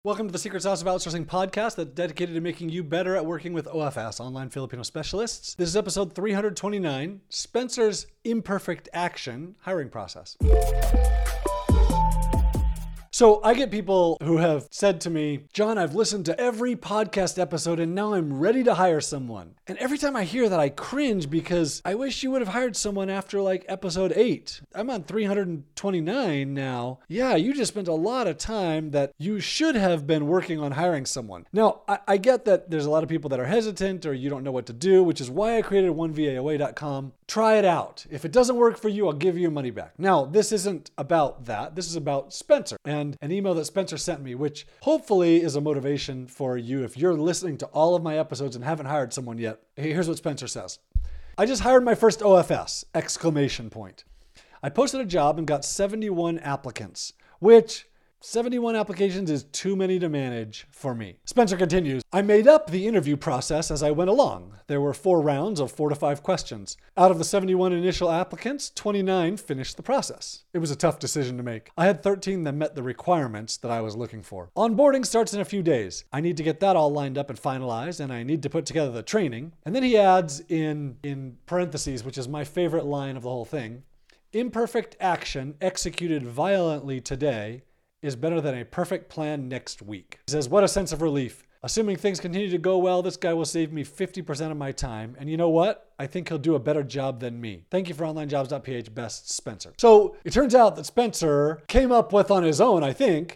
Welcome to the Secret Sauce of Outsourcing podcast that's dedicated to making you better at working with OFS, online Filipino specialists. This is episode 329, Spencer's Imperfect Action Hiring Process. So I get people who have said to me, John, I've listened to every podcast episode and now I'm ready to hire someone. And every time I hear that, I cringe because I wish you would have hired someone after like episode 8. I'm on 329 now. Yeah, you just spent a lot of time that you should have been working on hiring someone. Now, I get that there's a lot of people that are hesitant or you don't know what to do, which is why I created onevaoa.com. Try it out. If it doesn't work for you, I'll give you your money back. Now, this isn't about that. This is about Spencer and an email that Spencer sent me, which hopefully is a motivation for you if you're listening to all of my episodes and haven't hired someone yet. Here's what Spencer says. I just hired my first OFS, exclamation point. I posted a job and got 71 applicants, which 71 applications is too many to manage for me. Spencer continues, I made up the interview process as I went along. There were 4 rounds of 4 to 5 questions. Out of the 71 initial applicants, 29 finished the process. It was a tough decision to make. I had 13 that met the requirements that I was looking for. Onboarding starts in a few days. I need to get that all lined up and finalized, and I need to put together the training. And then he adds in parentheses, which is my favorite line of the whole thing, imperfect action executed violently today is better than a perfect plan next week. He says, what a sense of relief. Assuming things continue to go well, this guy will save me 50% of my time. And you know what? I think he'll do a better job than me. Thank you for onlinejobs.ph, best Spencer. So it turns out that Spencer came up with on his own, I think,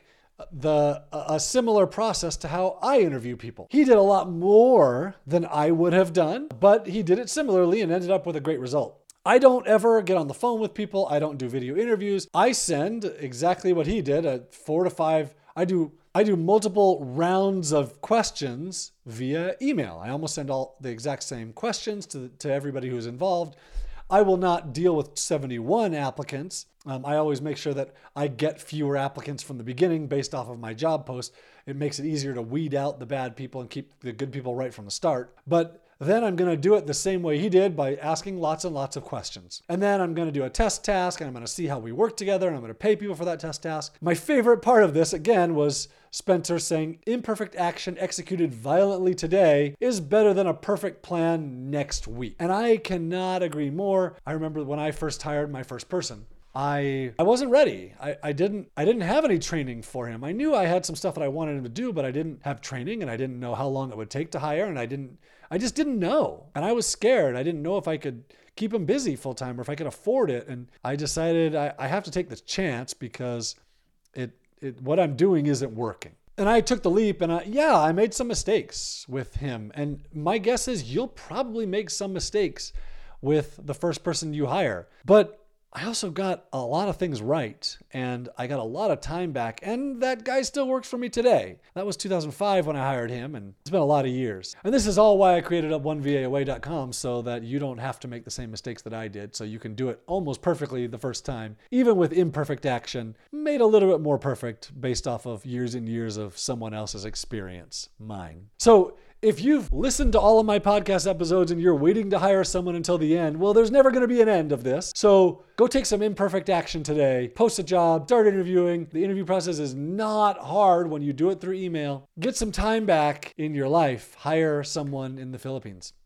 a similar process to how I interview people. He did a lot more than I would have done, but he did it similarly and ended up with a great result. I don't ever get on the phone with people. I don't do video interviews. I send exactly what he did, 4 to 5. I do multiple rounds of questions via email. I almost send all the exact same questions to everybody who's involved. I will not deal with 71 applicants. I always make sure that I get fewer applicants from the beginning based off of my job post. It makes it easier to weed out the bad people and keep the good people right from the start. But then I'm going to do it the same way he did by asking lots and lots of questions. And then I'm going to do a test task and I'm going to see how we work together and I'm going to pay people for that test task. My favorite part of this, again, was Spencer saying imperfect action executed violently today is better than a perfect plan next week. And I cannot agree more. I remember when I first hired my first person, I wasn't ready. I didn't have any training for him. I knew I had some stuff that I wanted him to do, but I didn't have training and I didn't know how long it would take to hire and I just didn't know. And I was scared. I didn't know if I could keep him busy full time or if I could afford it. And I decided I have to take this chance because what I'm doing isn't working. And I took the leap and I made some mistakes with him. And my guess is you'll probably make some mistakes with the first person you hire. But I also got a lot of things right and I got a lot of time back and that guy still works for me today. That was 2005 when I hired him and it's been a lot of years. And this is all why I created up onevaoa.com so that you don't have to make the same mistakes that I did. So you can do it almost perfectly the first time, even with imperfect action, made a little bit more perfect based off of years and years of someone else's experience, mine. So if you've listened to all of my podcast episodes and you're waiting to hire someone until the end, well, there's never going to be an end of this. So go take some imperfect action today. Post a job, start interviewing. The interview process is not hard when you do it through email. Get some time back in your life. Hire someone in the Philippines.